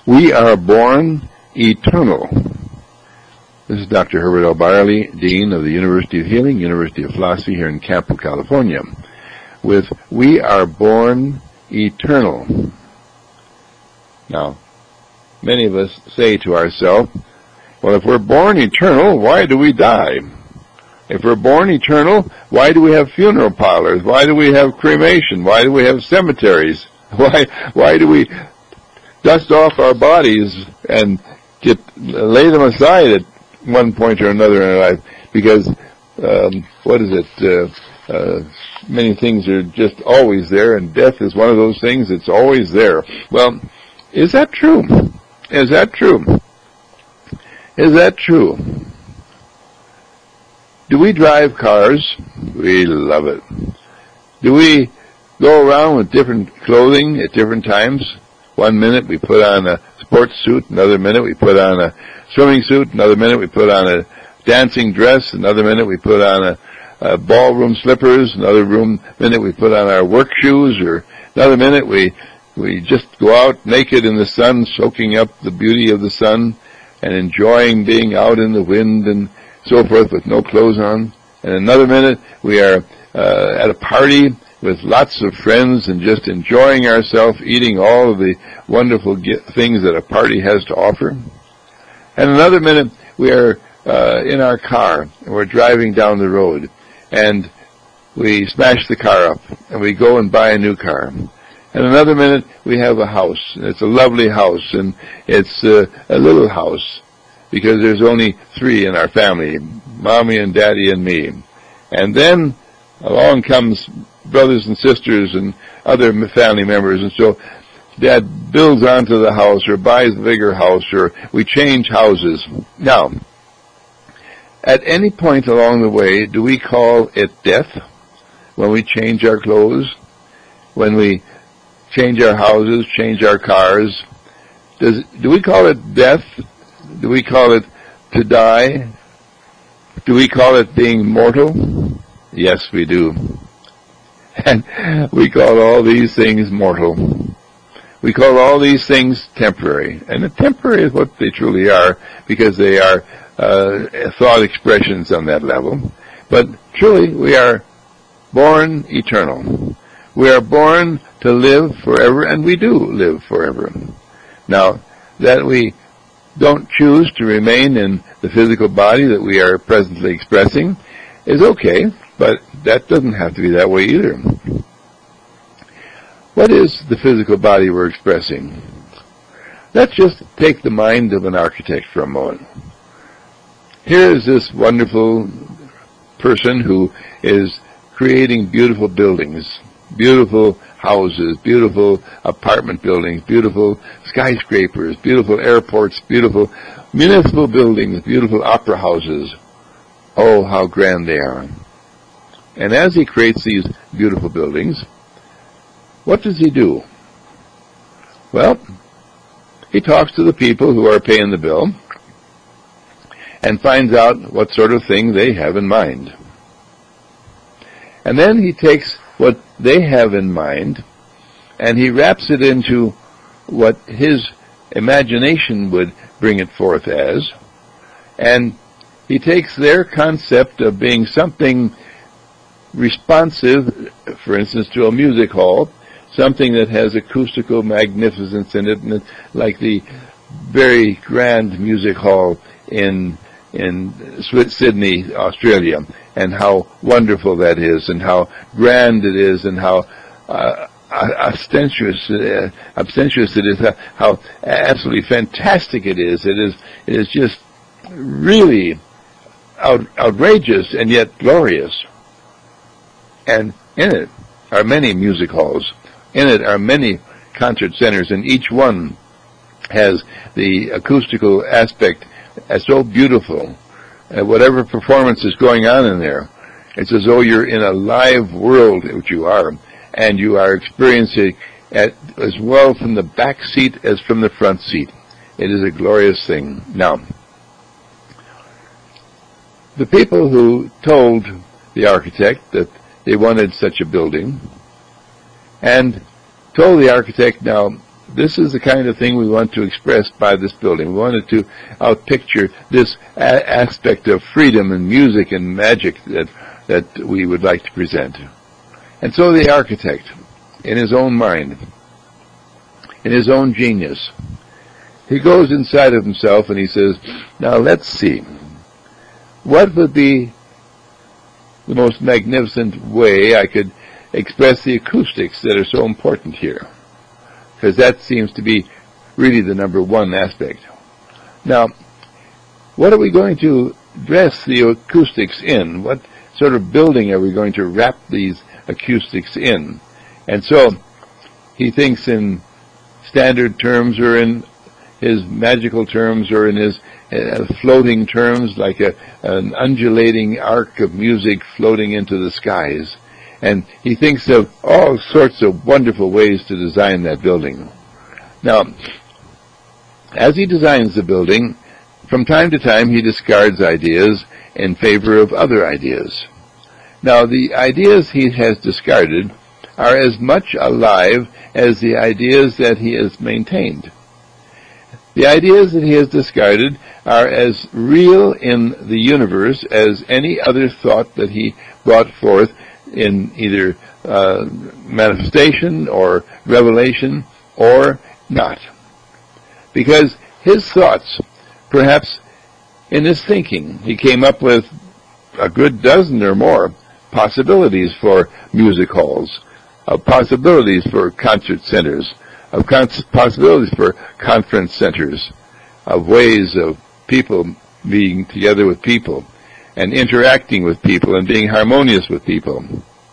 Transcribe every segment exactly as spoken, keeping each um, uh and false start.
We are born eternal. This is Doctor Herbert L. Byerly, Dean of the University of Healing, University of Philosophy here in Campo, California, with We Are Born Eternal. Now, many of us say to ourselves, well, if we're born eternal, why do we die? If we're born eternal, why do we have funeral parlors? Why do we have cremation? Why do we have cemeteries? Why, why do we dust off our bodies and get, lay them aside at one point or another in our life? Because, um, what is it, uh, uh, many things are just always there, and death is one of those things that's always there. Well, is that true? Is that true? Is that true? Do we drive cars? We love it. Do we go around with different clothing at different times? One minute we put on a sports suit, another minute we put on a swimming suit, another minute we put on a dancing dress, another minute we put on a, a ballroom slippers, another room minute we put on our work shoes, or another minute we we just go out naked in the sun, soaking up the beauty of the sun and enjoying being out in the wind and so forth with no clothes on. And another minute we are uh, at a party with lots of friends and just enjoying ourselves, eating all of the wonderful ge- things that a party has to offer. And another minute we are uh, in our car and we're driving down the road and we smash the car up and we go and buy a new car. And another minute we have a house, and it's a lovely house, and it's uh, a little house, because there's only three in our family, Mommy and Daddy and me. And then along comes brothers and sisters and other family members, and so Dad builds onto the house or buys a bigger house, or we change houses. Now, at any point along the way, do we call it death when we change our clothes, when we change our houses, change our cars? Does do we call it death? Do we call it to die? Do we call it being mortal? Yes, we do. And we call all these things mortal. We call all these things temporary. And the temporary is what they truly are, because they are uh, thought expressions on that level. But truly, we are born eternal. We are born to live forever, and we do live forever. Now, that we don't choose to remain in the physical body that we are presently expressing is okay, but that doesn't have to be that way either. What is the physical body we're expressing? Let's just take the mind of an architect for a moment. Here is this wonderful person who is creating beautiful buildings, beautiful houses, beautiful apartment buildings, beautiful skyscrapers, beautiful airports, beautiful municipal buildings, beautiful opera houses. Oh, how grand they are. And as he creates these beautiful buildings, what does he do? Well, he talks to the people who are paying the bill and finds out what sort of thing they have in mind. And then he takes what they have in mind, and he wraps it into what his imagination would bring it forth as, and he takes their concept of being something responsive, for instance, to a music hall, something that has acoustical magnificence in it, and it, like the very grand music hall in in Sydney, Australia, and how wonderful that is, and how grand it is, and how uh, ostentatious, uh, ostentatious it is, how, how absolutely fantastic it is. It is, it is just really out, outrageous and yet glorious. And in it are many music halls. In it are many concert centers, and each one has the acoustical aspect as so beautiful. Uh, whatever performance is going on in there, it's as though you're in a live world, which you are, and you are experiencing it as well from the back seat as from the front seat. It is a glorious thing. Now, the people who told the architect that they wanted such a building, and told the architect, now, this is the kind of thing we want to express by this building. We wanted to outpicture this a- aspect of freedom and music and magic that that we would like to present. And so the architect, in his own mind, in his own genius, he goes inside of himself and he says, now let's see, what would be the most magnificent way I could express the acoustics that are so important here? Because that seems to be really the number one aspect. Now, what are we going to dress the acoustics in? What sort of building are we going to wrap these acoustics in? And so he thinks in standard terms, or in his magical terms, or in his uh, floating terms, like a, an undulating arc of music floating into the skies. And he thinks of all sorts of wonderful ways to design that building. Now, as he designs the building, from time to time he discards ideas in favor of other ideas. Now, the ideas he has discarded are as much alive as the ideas that he has maintained. The ideas that he has discarded are as real in the universe as any other thought that he brought forth in either uh, manifestation or revelation or not. Because his thoughts, perhaps in his thinking, he came up with a good dozen or more possibilities for music halls, of possibilities for concert centers, of con- possibilities for conference centers, of ways of people being together with people and interacting with people and being harmonious with people.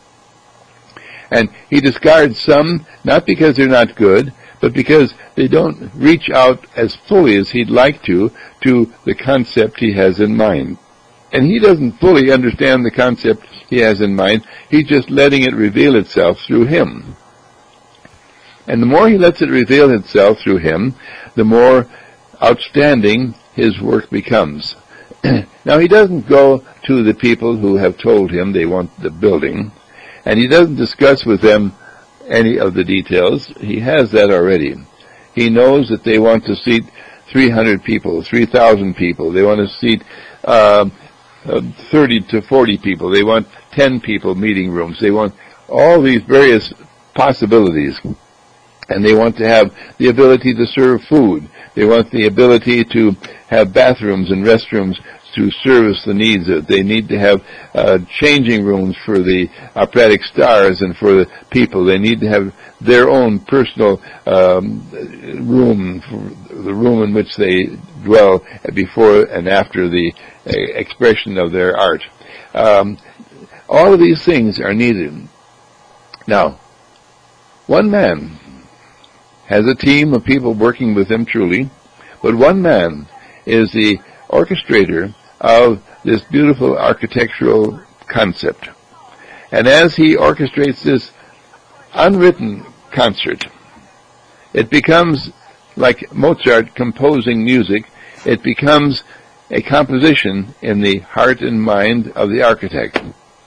And he discards some, not because they're not good, but because they don't reach out as fully as he'd like to, to the concept he has in mind. And he doesn't fully understand the concept he has in mind. He's just letting it reveal itself through him. And the more he lets it reveal itself through him, the more outstanding his work becomes. Now, he doesn't go to the people who have told him they want the building, and he doesn't discuss with them any of the details. He has that already. He knows that they want to seat three hundred people, three thousand people. They want to seat uh, uh, thirty to forty people. They want ten people meeting rooms. They want all these various possibilities. And they want to have the ability to serve food. They want the ability to have bathrooms and restrooms to service the needs. They need to have uh, changing rooms for the operatic stars and for the people. They need to have their own personal um, room, the room in which they dwell before and after the uh, expression of their art. Um, all of these things are needed. Now, one man has a team of people working with him truly, but one man is the orchestrator of this beautiful architectural concept. And as he orchestrates this unwritten concert, it becomes like Mozart composing music. It becomes a composition in the heart and mind of the architect.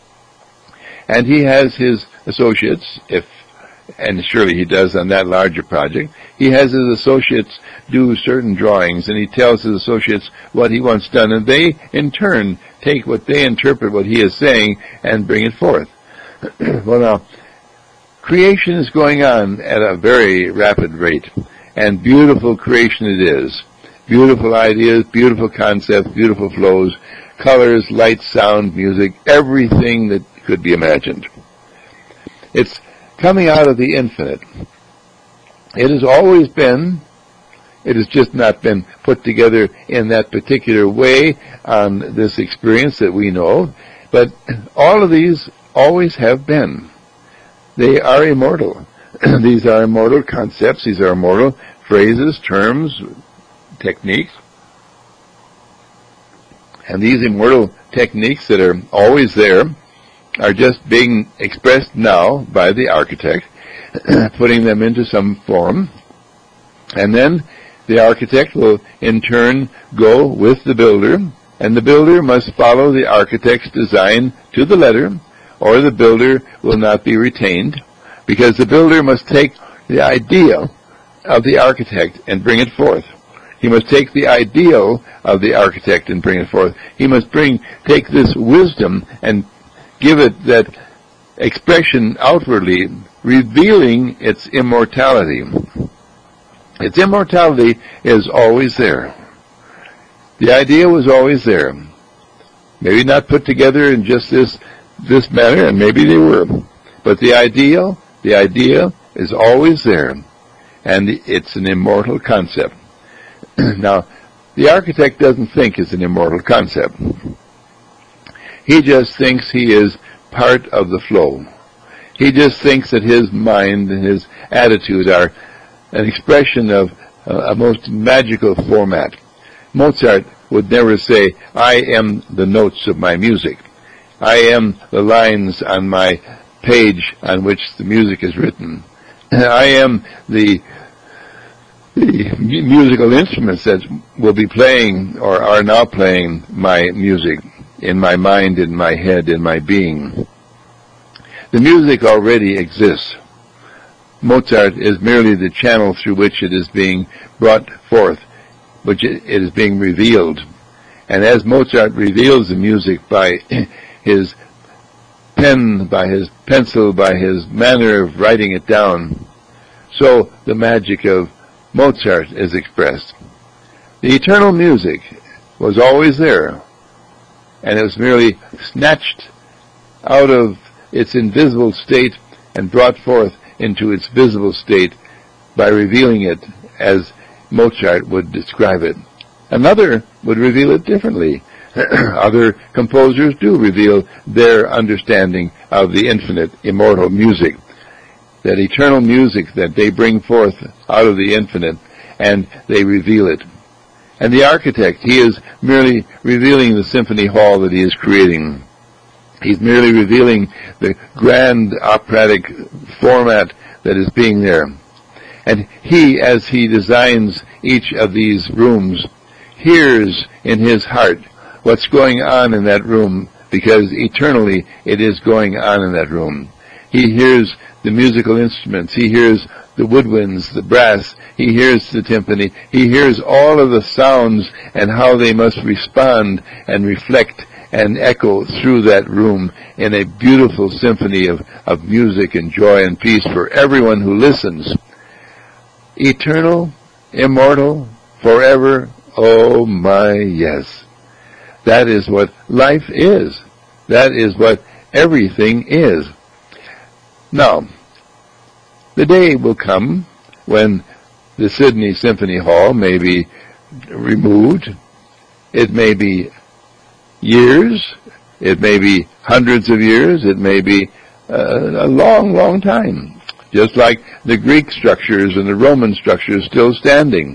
And he has his associates, if and surely he does on that larger project, he has his associates do certain drawings, and he tells his associates what he wants done, and they, in turn, take what they interpret what he is saying and bring it forth. Well, now, creation is going on at a very rapid rate, and beautiful creation it is. Beautiful ideas, beautiful concepts, beautiful flows, colors, light, sound, music, everything that could be imagined. It's coming out of the infinite. It has always been, it has just not been put together in that particular way on this experience that we know, but all of these always have been. They are immortal. These are immortal concepts, these are immortal phrases, terms, techniques. And these immortal techniques that are always there are just being expressed now by the architect, putting them into some form, and then the architect will in turn go with the builder, and the builder must follow the architect's design to the letter, or the builder will not be retained, because the builder must take the idea of the architect and bring it forth. He must take the ideal of the architect and bring it forth. He must bring, take this wisdom and give it that expression outwardly, revealing its immortality. Its immortality is always there. The idea was always there. Maybe not put together in just this this manner, and maybe they were. But the ideal, the idea is always there. And it's an immortal concept. Now, the architect doesn't think it's an immortal concept. He just thinks he is part of the flow. He just thinks that his mind and his attitude are an expression of uh, a most magical format. Mozart would never say, I am the notes of my music. I am the lines on my page on which the music is written. I am the the musical instruments that will be playing or are now playing my music in my mind, in my head, in my being. The music already exists. Mozart is merely the channel through which it is being brought forth, which it is being revealed. And as Mozart reveals the music by his pen, by his pencil, by his manner of writing it down, so the magic of Mozart is expressed. The eternal music was always there, and it was merely snatched out of its invisible state and brought forth into its visible state by revealing it as Mozart would describe it. Another would reveal it differently. Other composers do reveal their understanding of the infinite, immortal music, that eternal music that they bring forth out of the infinite, and they reveal it. And the architect, he is merely revealing the symphony hall that he is creating. He's merely revealing the grand operatic format that is being there. And he, as he designs each of these rooms, hears in his heart what's going on in that room, because eternally it is going on in that room. He hears the musical instruments, he hears the woodwinds, the brass, he hears the timpani, he hears all of the sounds and how they must respond and reflect and echo through that room in a beautiful symphony of, of music and joy and peace for everyone who listens. Eternal, immortal, forever, oh my, yes. That is what life is. That is what everything is. Now, the day will come when the Sydney Symphony Hall may be removed. It may be years. It may be hundreds of years. It may be uh, a long, long time. Just like the Greek structures and the Roman structures still standing.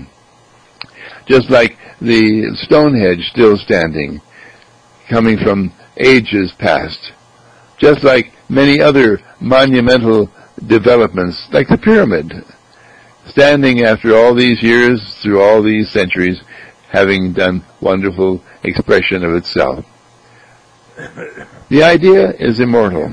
Just like the Stonehenge still standing, coming from ages past. Just like many other monumental developments, like the pyramid, standing after all these years, through all these centuries, having done wonderful expression of itself. The idea is immortal.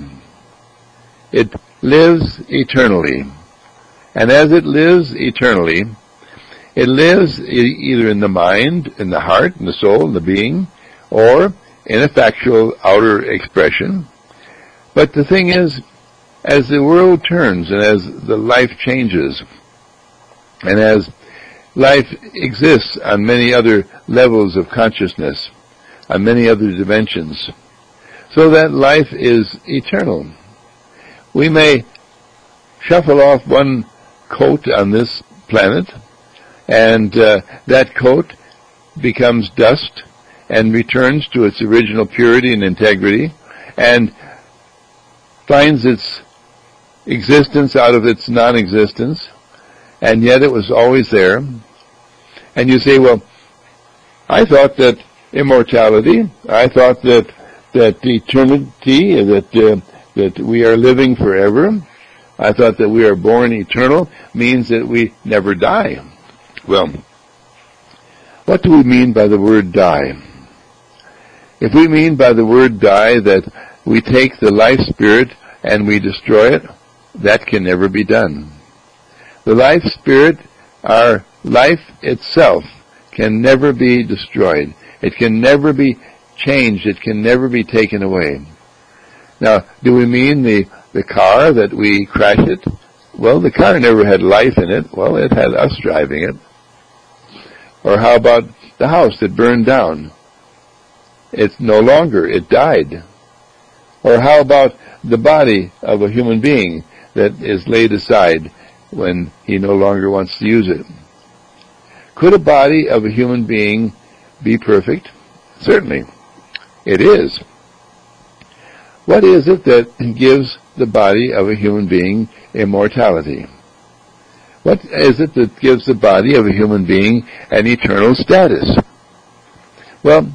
It lives eternally. And as it lives eternally, it lives e- either in the mind, in the heart, in the soul, in the being, or in a factual outer expression. But the thing is, as the world turns and as the life changes, and as life exists on many other levels of consciousness, on many other dimensions, so that life is eternal. We may shuffle off one coat on this planet, and uh, that coat becomes dust and returns to its original purity and integrity, and finds its existence out of its non-existence, and yet it was always there. And you say, well, I thought that immortality, I thought that that eternity, that uh, that we are living forever, I thought that we are born eternal means that we never die. Well, what do we mean by the word die? If we mean by the word die that we take the life spirit and we destroy it, that can never be done. The life spirit our life itself can never be destroyed. It can never be changed. It can never be taken away. Now, do we mean the, the car that we crash it? Well, the car never had life in it. Well, it had us driving it. Or how about the house that burned down? It's no longer. It died. Or how about the body of a human being that is laid aside when he no longer wants to use it? Could a body of a human being be perfect? Certainly. It is. What is it that gives the body of a human being immortality? What is it that gives the body of a human being an eternal status? Well,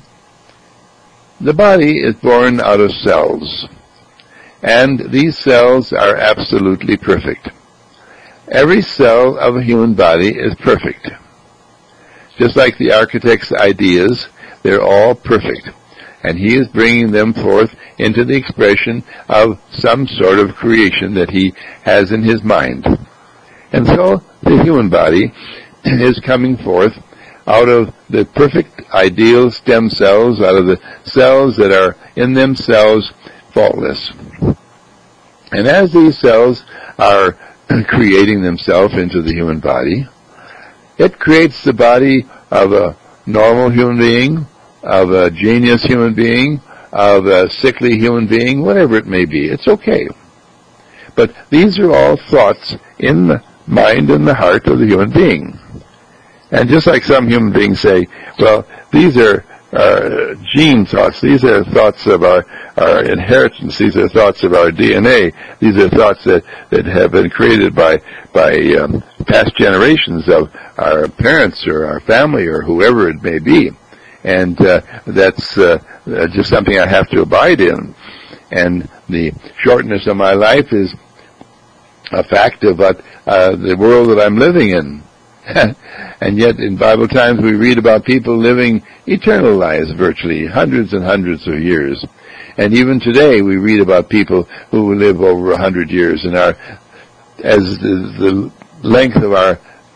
the body is born out of cells, and these cells are absolutely perfect. Every cell of a human body is perfect. Just like the architect's ideas, they're all perfect. And he is bringing them forth into the expression of some sort of creation that he has in his mind. And so the human body is coming forth out of the perfect ideal stem cells, out of the cells that are in themselves faultless. And as these cells are creating themselves into the human body, it creates the body of a normal human being, of a genius human being, of a sickly human being, whatever it may be. It's okay. But these are all thoughts in the mind and the heart of the human being. And just like some human beings say, well, these are uh, gene thoughts. These are thoughts of our, our inheritance. These are thoughts of our D N A. These are thoughts that, that have been created by, by um, past generations of our parents or our family or whoever it may be. And uh, that's uh, just something I have to abide in. And the shortness of my life is a fact of what, uh, the world that I'm living in. And yet in Bible times we read about people living eternal lives, virtually hundreds and hundreds of years. And even today we read about people who live over a hundred years. And our, as the, the length of our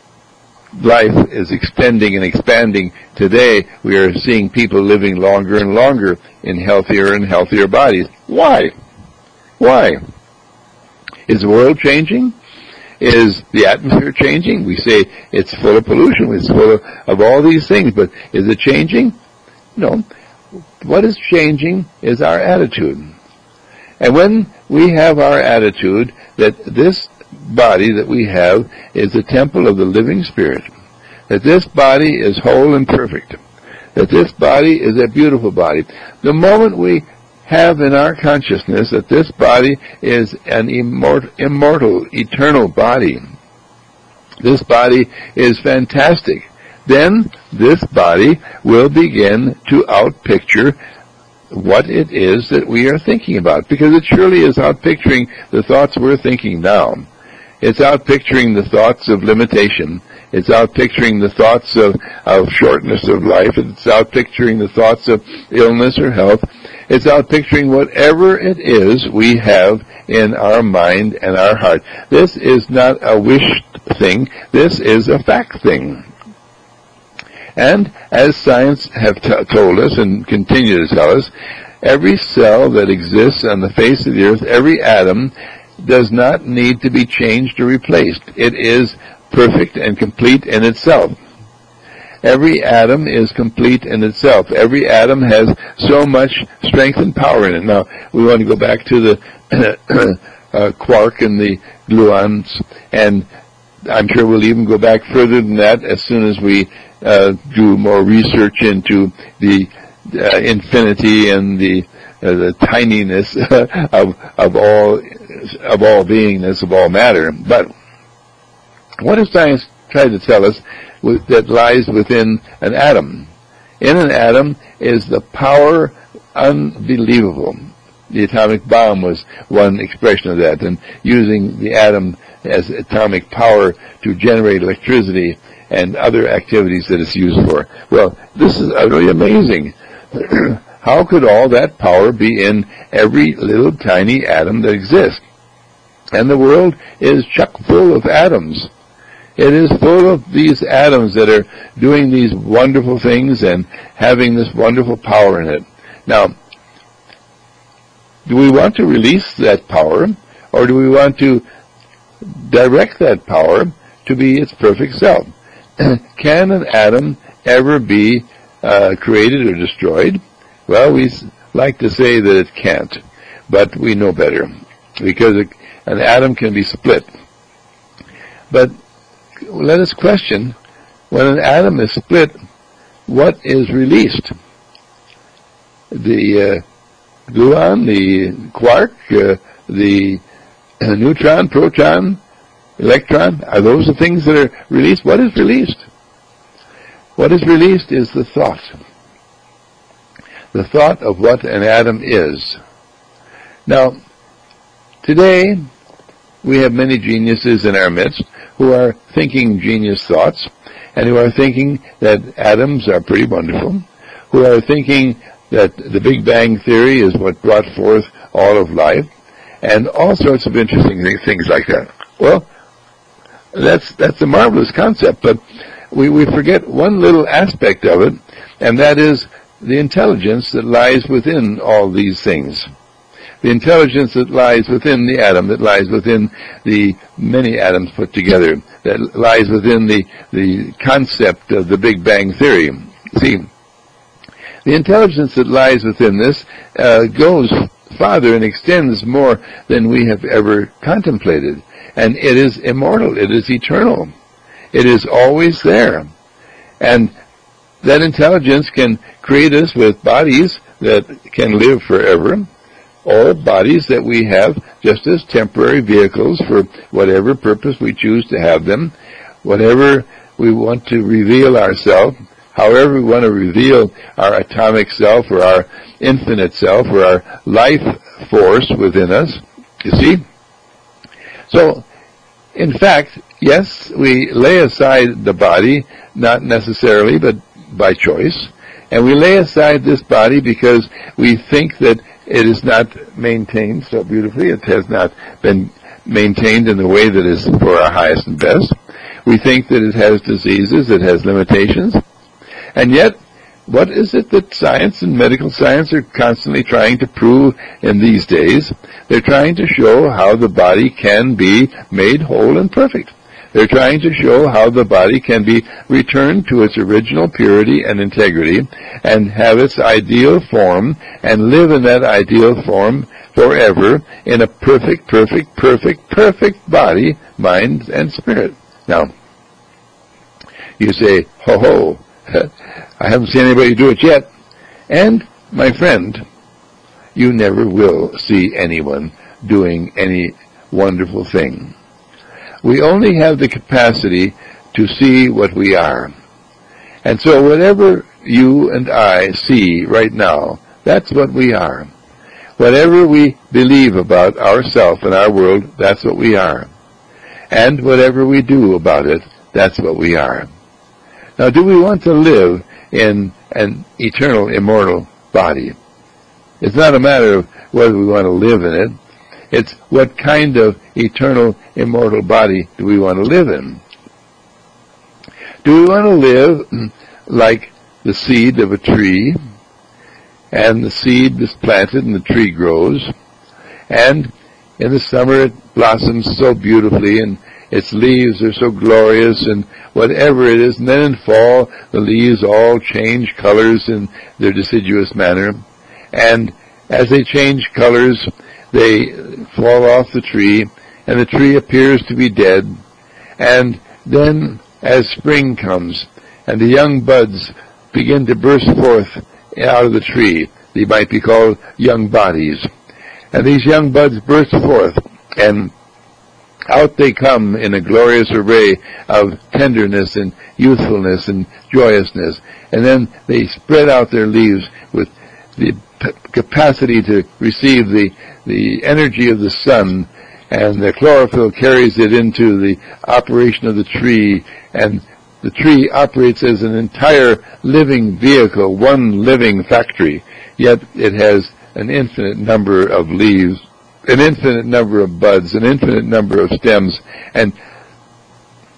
life is extending and expanding, today we are seeing people living longer and longer in healthier and healthier bodies. Why? Why? Is the world changing? Is the atmosphere changing? We say it's full of pollution, it's full of, of all these things, but is it changing? No. What is changing is our attitude. And when we have our attitude that this body that we have is a temple of the living Spirit, that this body is whole and perfect, that this body is a beautiful body, the moment we have in our consciousness that this body is an immortal, immortal, eternal body, this body is fantastic, then this body will begin to outpicture what it is that we are thinking about, because it surely is outpicturing the thoughts we're thinking now. It's outpicturing the thoughts of limitation. It's outpicturing the thoughts of, of shortness of life. It's outpicturing the thoughts of illness or health. It's outpicturing whatever it is we have in our mind and our heart. This is not a wish thing. This is a fact thing. And as science have t- told us and continue to tell us, every cell that exists on the face of the earth, every atom, does not need to be changed or replaced. It is perfect and complete in itself. Every atom is complete in itself. Every atom has so much strength and power in it. Now, we want to go back to the uh, quark and the gluons, and I'm sure we'll even go back further than that as soon as we uh, do more research into the uh, infinity and the uh, the tininess of of all of all beingness, of all matter. But what does science try to tell us with, that lies within an atom? In an atom is the power unbelievable. The atomic bomb was one expression of that, and using the atom as atomic power to generate electricity and other activities that it's used for. Well, this is utterly amazing. How could all that power be in every little tiny atom that exists? And the world is chock full of atoms. It is full of these atoms that are doing these wonderful things and having this wonderful power in it. Now, do we want to release that power, or do we want to direct that power to be its perfect self? Can an atom ever be uh, created or destroyed? Well, we like to say that it can't, but we know better, because it, an atom can be split. But let us question, when an atom is split, what is released? The uh, gluon, the quark, uh, the uh, neutron, proton, electron, are those the things that are released? What is released? What is released is the thought. The thought of what an atom is. Now, today, we have many geniuses in our midst who are thinking genius thoughts, and who are thinking that atoms are pretty wonderful, who are thinking that the Big Bang Theory is what brought forth all of life, and all sorts of interesting things like that. Well, that's that's a marvelous concept, but we, we forget one little aspect of it, and that is the intelligence that lies within all these things. The intelligence that lies within the atom, that lies within the many atoms put together, that lies within the, the concept of the Big Bang Theory. See, the intelligence that lies within this uh, goes farther and extends more than we have ever contemplated. And it is immortal. It is eternal. It is always there. And that intelligence can create us with bodies that can live forever, or bodies that we have just as temporary vehicles for whatever purpose we choose to have them, whatever we want to reveal ourselves, however we want to reveal our atomic self or our infinite self or our life force within us, you see? So, in fact, yes, we lay aside the body, not necessarily, but by choice, and we lay aside this body because we think that it is not maintained so beautifully. It has not been maintained in the way that is for our highest and best. We think that it has diseases, it has limitations. And yet, what is it that science and medical science are constantly trying to prove in these days? They're trying to show how the body can be made whole and perfect. They're trying to show how the body can be returned to its original purity and integrity and have its ideal form and live in that ideal form forever in a perfect, perfect, perfect, perfect body, mind, and spirit. Now, you say, ho ho, I haven't seen anybody do it yet. And, my friend, you never will see anyone doing any wonderful thing. We only have the capacity to see what we are. And so whatever you and I see right now, that's what we are. Whatever we believe about ourselves and our world, that's what we are. And whatever we do about it, that's what we are. Now, do we want to live in an eternal, immortal body? It's not a matter of whether we want to live in it. It's what kind of eternal, immortal body do we want to live in? Do we want to live like the seed of a tree, and the seed is planted and the tree grows, and in the summer it blossoms so beautifully, and its leaves are so glorious, and whatever it is, and then in fall the leaves all change colors in their deciduous manner, and as they change colors, they fall off the tree, and the tree appears to be dead. And then, as spring comes, and the young buds begin to burst forth out of the tree, they might be called young bodies. And these young buds burst forth, and out they come in a glorious array of tenderness and youthfulness and joyousness. And then they spread out their leaves with the capacity to receive the the energy of the sun, and the chlorophyll carries it into the operation of the tree, and the tree operates as an entire living vehicle, one living factory, yet it has an infinite number of leaves, an infinite number of buds, an infinite number of stems, and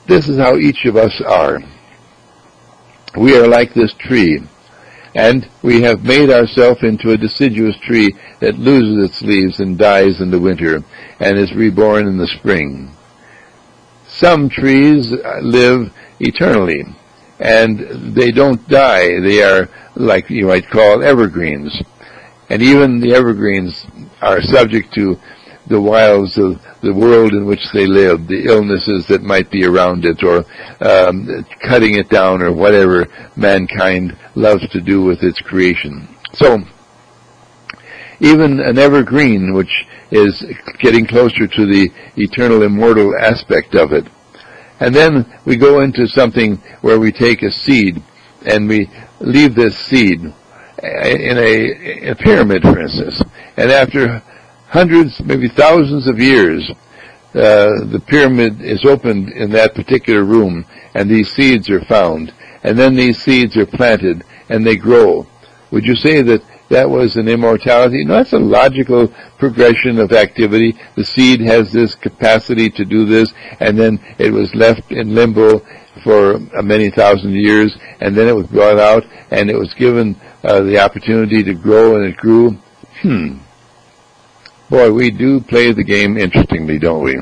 this is how each of us are. We are like this tree, and we have made ourselves into a deciduous tree that loses its leaves and dies in the winter and is reborn in the spring. Some trees live eternally, and they don't die. They are like you might call evergreens. And even the evergreens are subject to the wiles of the world in which they live, the illnesses that might be around it, or um, cutting it down, or whatever mankind loves to do with its creation. So, even an evergreen, which is getting closer to the eternal, immortal aspect of it. And then we go into something where we take a seed, and we leave this seed in a, in a pyramid, for instance. And after hundreds, maybe thousands of years, uh, the pyramid is opened in that particular room, and these seeds are found. And then these seeds are planted, and they grow. Would you say that that was an immortality? No, that's a logical progression of activity. The seed has this capacity to do this, and then it was left in limbo for many thousand years, and then it was brought out, and it was given uh, the opportunity to grow, and it grew. Hmm. Boy, we do play the game interestingly, don't we?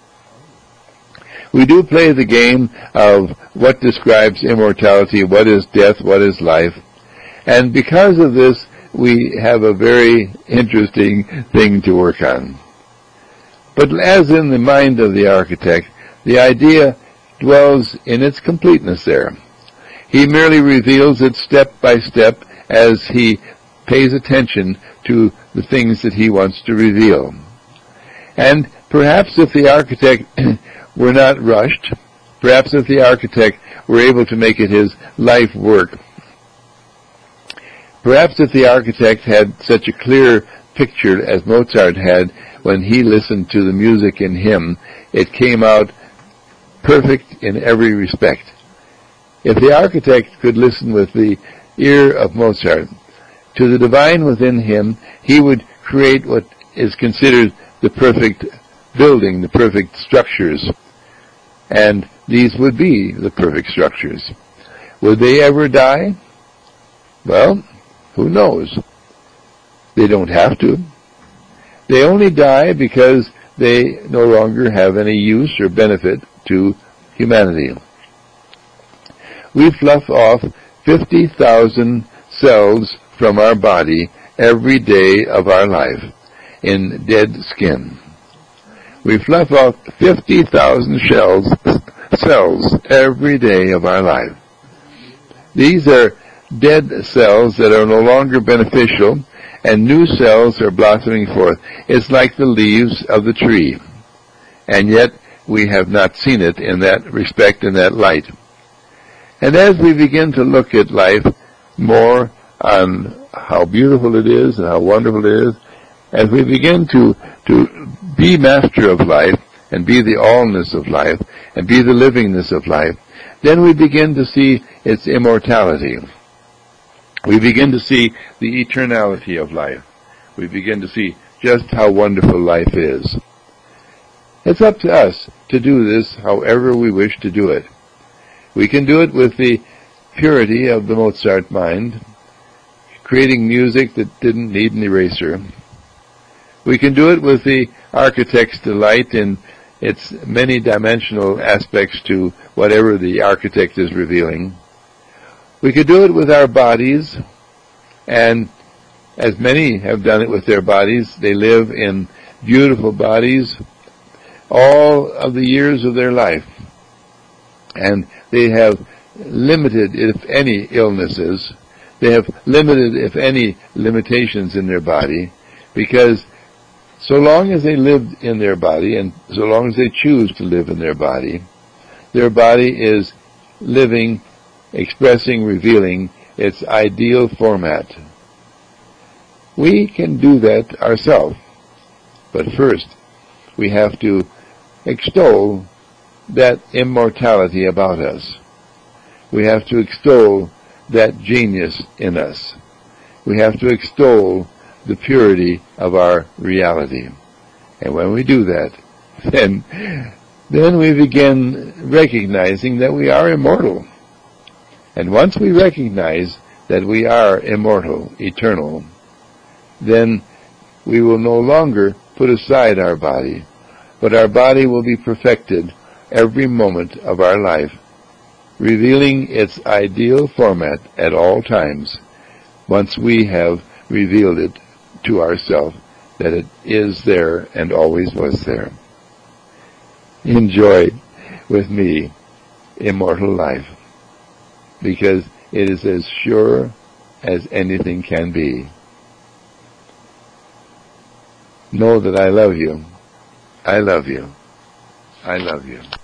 We do play the game of what describes immortality, what is death, what is life. And because of this, we have a very interesting thing to work on. But as in the mind of the architect, the idea dwells in its completeness there. He merely reveals it step by step as he pays attention to the things that he wants to reveal. And perhaps if the architect were not rushed, perhaps if the architect were able to make it his life work, perhaps if the architect had such a clear picture as Mozart had when he listened to the music in him, it came out perfect in every respect. If the architect could listen with the ear of Mozart to the divine within him, he would create what is considered the perfect building, the perfect structures. And these would be the perfect structures. Would they ever die? Well, who knows? They don't have to. They only die because they no longer have any use or benefit to humanity. We fluff off fifty thousand cells from our body every day of our life in dead skin. We fluff off fifty thousand shells, cells every day of our life. These are dead cells that are no longer beneficial, and new cells are blossoming forth. It's like the leaves of the tree. And yet, we have not seen it in that respect, in that light. And as we begin to look at life more on how beautiful it is and how wonderful it is, as we begin to, to be master of life, and be the allness of life, and be the livingness of life, then we begin to see its immortality. We begin to see the eternality of life. We begin to see just how wonderful life is. It's up to us to do this however we wish to do it. We can do it with the purity of the Mozart mind, creating music that didn't need an eraser. We can do it with the architect's delight in its many-dimensional aspects to whatever the architect is revealing. We could do it with our bodies, and as many have done it with their bodies, they live in beautiful bodies all of the years of their life. And they have limited, if any, illnesses. They have limited, if any, limitations in their body, because so long as they lived in their body, and so long as they choose to live in their body, their body is living, expressing, revealing its ideal format. We can do that ourselves, but first we have to extol that immortality about us. We have to extol that genius in us. We have to extol the purity of our reality. And when we do that, then then we begin recognizing that we are immortal. And once we recognize that we are immortal, eternal, then we will no longer put aside our body, but our body will be perfected every moment of our life, revealing its ideal format at all times, once we have revealed it to ourselves that it is there and always was there. Enjoy with me immortal life, because it is as sure as anything can be. Know that I love you. I love you. I love you.